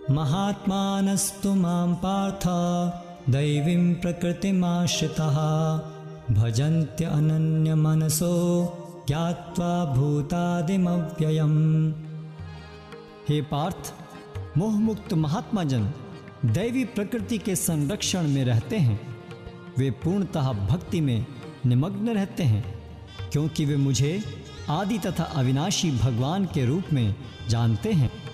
महात्मानस्तु मां पार्थ दैवीं प्रकृतिमाश्रिताः भजन्त्य अनन्यमनसो ज्ञात्वा भूतादिमव्ययम्। हे पार्थ, मोहमुक्त महात्मा जन दैवी प्रकृति के संरक्षण में रहते हैं। वे पूर्णतः भक्ति में निमग्न रहते हैं, क्योंकि वे मुझे आदि तथा अविनाशी भगवान के रूप में जानते हैं।